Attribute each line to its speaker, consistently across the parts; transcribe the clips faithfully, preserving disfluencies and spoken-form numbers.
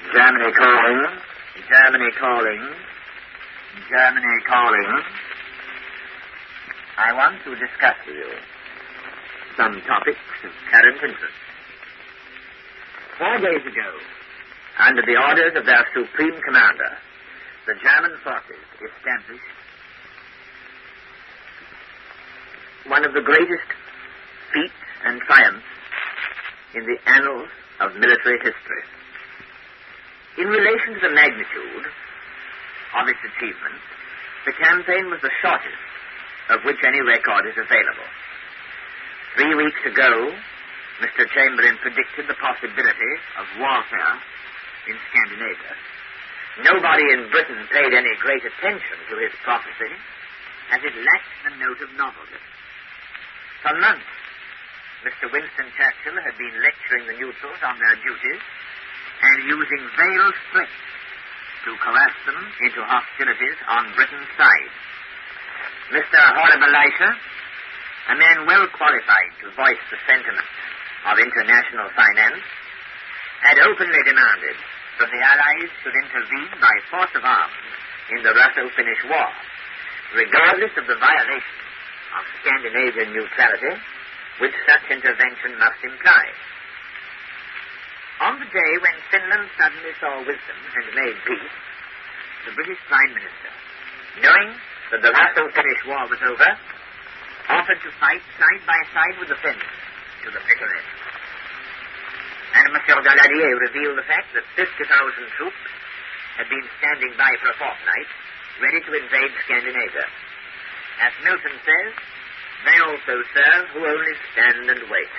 Speaker 1: Germany calling. Germany calling. Germany calling. I want to discuss with you some topics of current interest. Four days ago, under the orders of their supreme commander, the German forces established one of the greatest feats and triumphs in the annals of military history. In relation to the magnitude of its achievement, the campaign was the shortest of which any record is available. Three weeks ago, Mister Chamberlain predicted the possibility of warfare in Scandinavia. Nobody in Britain paid any great attention to his prophecy, as it lacked the note of novelty. For months, Mister Winston Churchill had been lecturing the neutrals on their duties and using veiled threats to coerce them into hostilities on Britain's side. Mister Horrible Elisha, a man well qualified to voice the sentiments of international finance, had openly demanded that the Allies should intervene by force of arms in the Russo-Finnish War, regardless of the violation of Scandinavian neutrality which such intervention must imply. On the day when Finland suddenly saw wisdom and made peace, the British Prime Minister, knowing that the Russo-Finnish War was over, offered to fight side by side with the Finns to the bitter end. And Monsieur Daladier revealed the fact that fifty thousand troops had been standing by for a fortnight, ready to invade Scandinavia. As Milton says, they also serve who only stand and wait.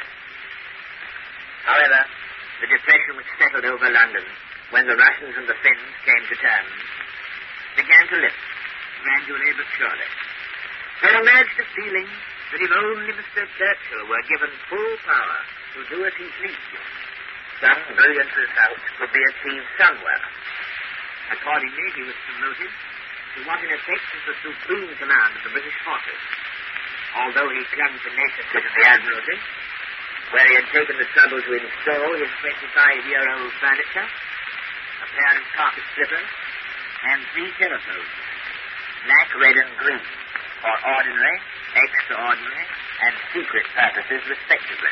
Speaker 1: However, the depression which settled over London when the Russians and the Finns came to terms began to lift, gradually but surely. There emerged a feeling that if only Mister Churchill were given full power to do as he pleased, some brilliant result could be achieved somewhere. Accordingly, he was promoted to what in effect is the supreme command of the British forces, although he clung tenaciously to the Admiralty, where he had taken the trouble to install his twenty-five-year-old furniture, a pair of carpet slippers, and three telephones, black, red, and green, for ordinary, extraordinary, and secret purposes, respectively.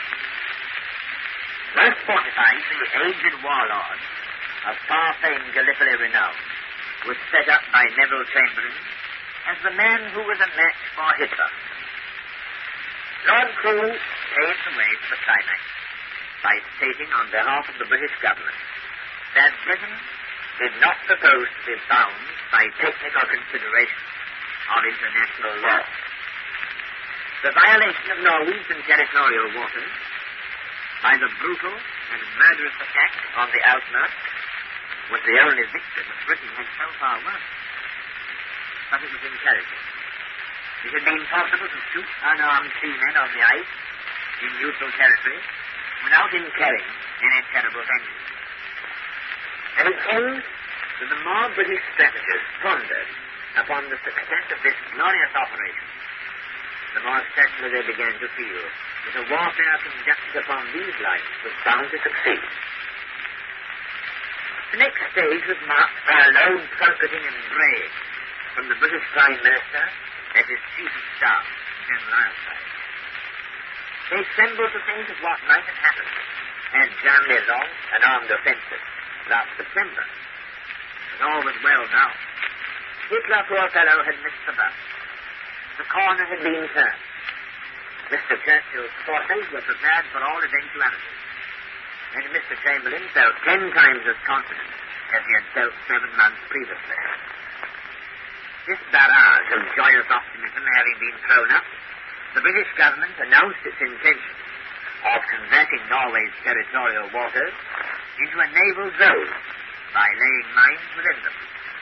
Speaker 1: Thus fortified, the aged warlord of far-famed Gallipoli renown was set up by Neville Chamberlain as the man who was a match for Hitler. Lord Crewe paved the way to the climax by stating on behalf of the British government that Britain did not propose to be bound by technical considerations of international law. The violation of Norwegian territorial waters by the brutal and murderous attack on the Altmark was the only victim that Britain had so far won. But it was encouraging. It had been possible to shoot unarmed seamen on the ice in neutral territory without incurring any terrible vengeance. And it seems that the more British strategists pondered upon the success of this glorious operation, the more certainly they began to feel that a warfare conducted upon these lines was bound to succeed. The next stage was marked by a loud trumpeting and braying from the British Prime Minister and his Chief of Staff, General Ironside. They trembled to think of what might have happened had Germany launched an armed offensive last September. But all was well now. Hitler, poor fellow, had missed the bus. The corner had been turned. Mister Churchill's forces were prepared for all eventualities. And Mister Chamberlain felt ten times as confident as he had felt seven months previously. This barrage of joyous optimism having been thrown up, the British government announced its intention of converting Norway's territorial waters into a naval zone by laying mines within them.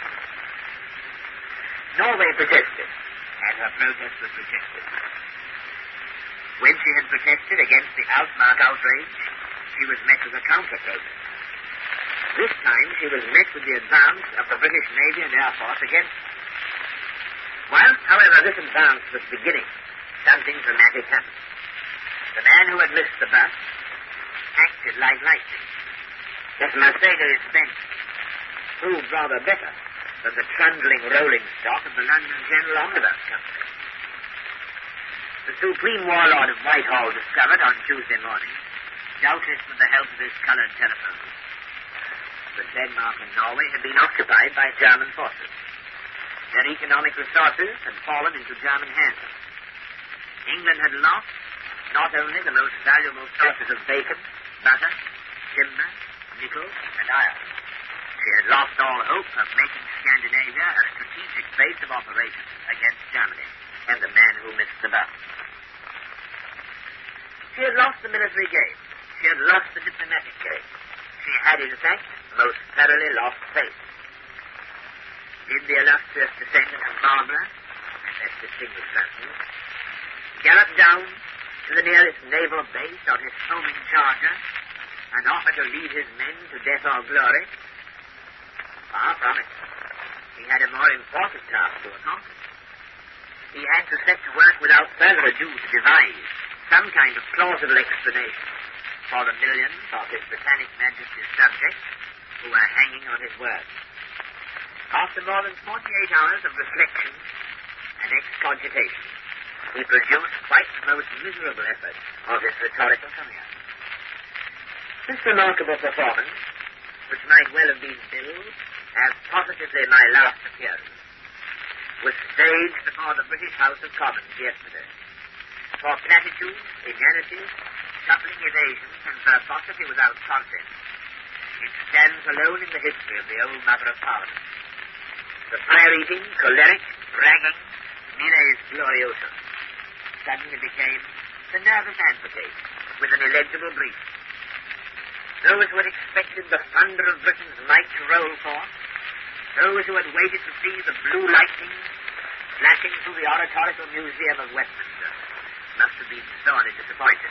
Speaker 1: Norway protested, and her protest was rejected. When she had protested against the Altmark outrage, she was met with a counter-protest. This time she was met with the advance of the British Navy and Air Force against her. Whilst, however, this advance was beginning, something dramatic happened. The man who had missed the bus acted like lightning. This Mercedes-Benz proved rather better than the trundling rolling stock of the London General Omnibus Company. The Supreme Warlord of Whitehall discovered on Tuesday morning, doubtless with the help of his coloured telephone, that Denmark and Norway had been occupied by German forces. Their economic resources had fallen into German hands. England had lost not only the most valuable sources of bacon, butter, timber, nickel, and iron. She had lost all hope of making Scandinavia a strategic base of operations against Germany and the man who missed the bus. She had lost the military game. She had lost the diplomatic game. She had, in fact, most thoroughly lost faith. Did the illustrious descendant of Marlborough, and less distinguished Russians, gallop down to the nearest naval base on his foaming charger and offer to lead his men to death or glory? Far from it. He had a more important task to accomplish. He had to set to work without further ado to devise some kind of plausible explanation for the millions of His Britannic Majesty's subjects who were hanging on his word. After more than forty-eight hours of reflection and excogitation, he produced quite the most miserable effort of his rhetorical career. This remarkable performance, which might well have been billed as positively my last appearance, was staged before the British House of Commons yesterday. For platitudes, inanities, shuffling evasions, and verbosity without content, it stands alone in the history of the old Mother of Parliament. The fire-eating, choleric, bragging Miles Gloriosus suddenly became the nervous advocate with an illegible brief. Those who had expected the thunder of Britain's might to roll forth, those who had waited to see the blue lightning flashing through the Oratorical Museum of Westminster, must have been sorely disappointed.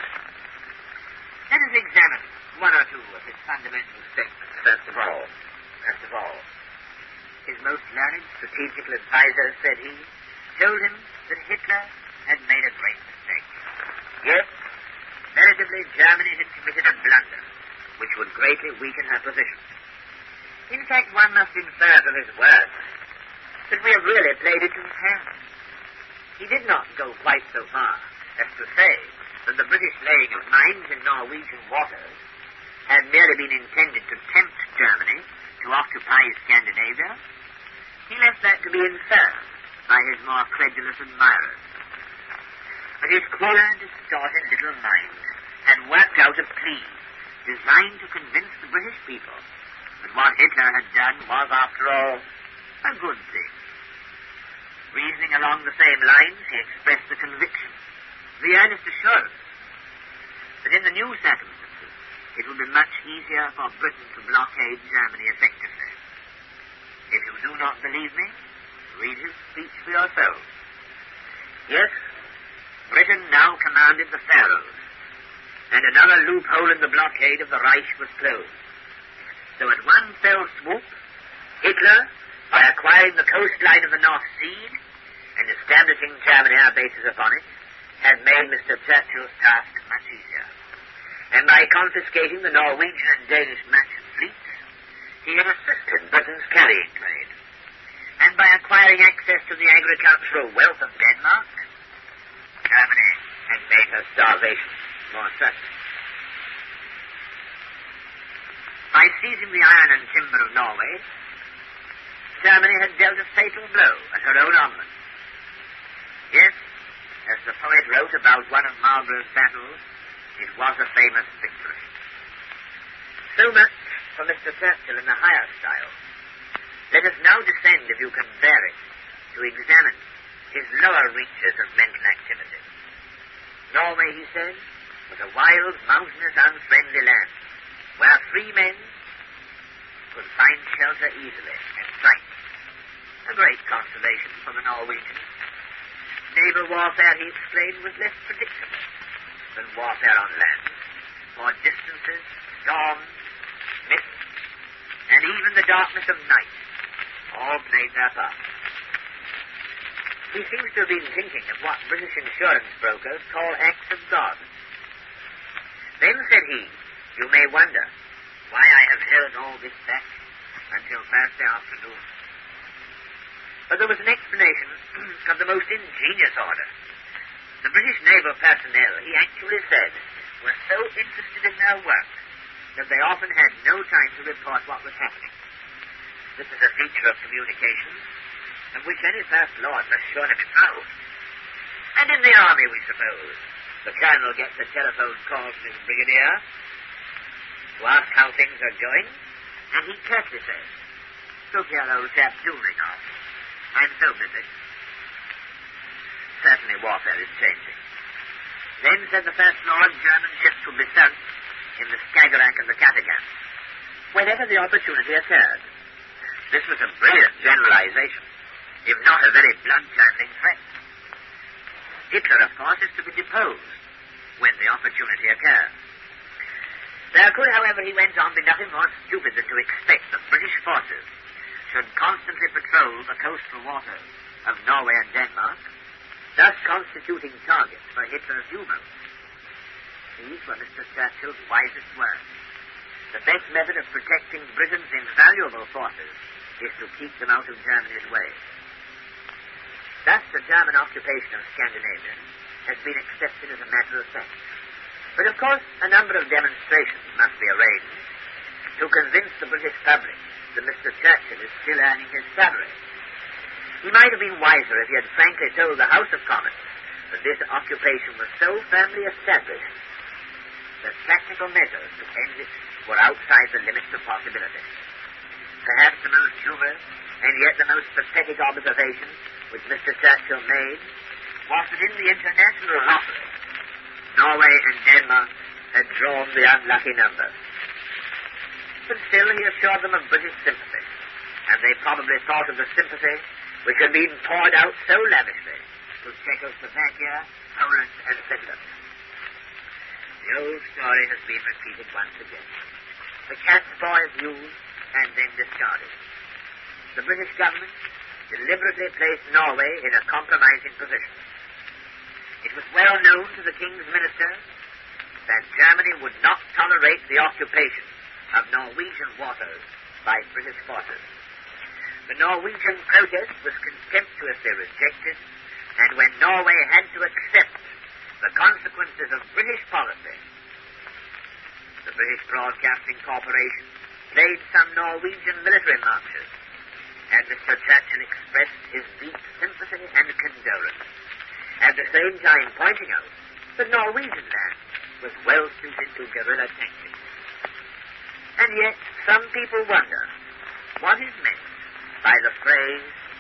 Speaker 1: Let us examine one or two of his fundamental statements. First of all, first of all, his most learned strategical advisor, said he, told him that Hitler had made a great mistake. Yes, veritably, Germany had committed a blunder which would greatly weaken her position. In fact, one must infer from his words that we have really played into his hands. He did not go quite so far as to say that the British laying of mines in Norwegian waters had merely been intended to tempt Germany to occupy Scandinavia. He left that to be inferred by his more credulous admirers. But his queer, distorted little mind had worked out a plea designed to convince the British people that what Hitler had done was, after all, a good thing. Reasoning along the same lines, he expressed the conviction, the earnest assurance, that in the new circumstances it would be much easier for Britain to blockade Germany effectively. If you do not believe me, read his speech for yourselves. Yes, Britain now commanded the Faroes, and another loophole in the blockade of the Reich was closed. So at one fell swoop, Hitler, by acquiring the coastline of the North Sea and establishing German air bases upon it, had made Mister Churchill's task much easier. And by confiscating the Norwegian and Danish merchant fleets, he had assisted Britain's carrying trade. And by acquiring access to the agricultural wealth of Denmark, Germany had made her starvation more certain. By seizing the iron and timber of Norway, Germany had dealt a fatal blow at her own armament. Yes, as the poet wrote about one of Marlborough's battles, it was a famous victory. So much for Mister Churchill in the higher style. Let us now descend, if you can bear it, to examine his lower reaches of mental activity. Norway, he said, was a wild, mountainous, unfriendly land, where free men could find shelter easily and sight. A great consolation for the Norwegians. Naval warfare, he explained, was less predictable than warfare on land, for distances, storms, mists, and even the darkness of night all played their part. He seems to have been thinking of what British insurance brokers call acts of God. Then, said he, you may wonder why I have held all this back until Thursday afternoon. But there was an explanation of the most ingenious order. The British naval personnel, he actually said, were so interested in their work that they often had no time to report what was happening. This is a feature of communications of which any First Lord must surely be proud. And in the army, we suppose, the colonel gets a telephone call from his brigadier to ask how things are going, and he curtly says, "Look here, old chap, do ring off. I'm so busy." Certainly warfare is changing. Then, said the First Lord, German ships will be sunk in the Skagerrak and the Kattegat whenever the opportunity occurred. This was a brilliant generalization, if not a very blood-curdling threat. Hitler, of course, is to be deposed when the opportunity occurs. There could, however, he went on, be nothing more stupid than to expect that British forces should constantly patrol the coastal waters of Norway and Denmark, thus constituting targets for Hitler's U-boats. These were Mister Churchill's wisest words. The best method of protecting Britain's invaluable forces is to keep them out of Germany's way. Thus, the German occupation of Scandinavia has been accepted as a matter of fact. But, of course, a number of demonstrations must be arranged to convince the British public that Mister Churchill is still earning his salary. He might have been wiser if he had frankly told the House of Commons that this occupation was so firmly established that practical measures to end it were outside the limits of possibility. Perhaps the most humorous and yet the most pathetic observation which Mister Churchill made was that in the international lottery, Norway and Denmark had drawn the unlucky number. But still he assured them of British sympathy, and they probably thought of the sympathy which had been poured out so lavishly to Czechoslovakia, Poland, and Finland. The old story has been repeated once again. The cat's paw is used and then discarded. The British government deliberately placed Norway in a compromising position. It was well known to the King's ministers that Germany would not tolerate the occupation of Norwegian waters by British forces. The Norwegian protest was contemptuously rejected, and when Norway had to accept the consequences of British policy, the British Broadcasting Corporation played some Norwegian military marches, and Mister Churchill expressed his deep sympathy and condolence, at the same time pointing out that Norwegian land was well suited to guerrilla tactics. And yet, some people wonder what is meant by the phrase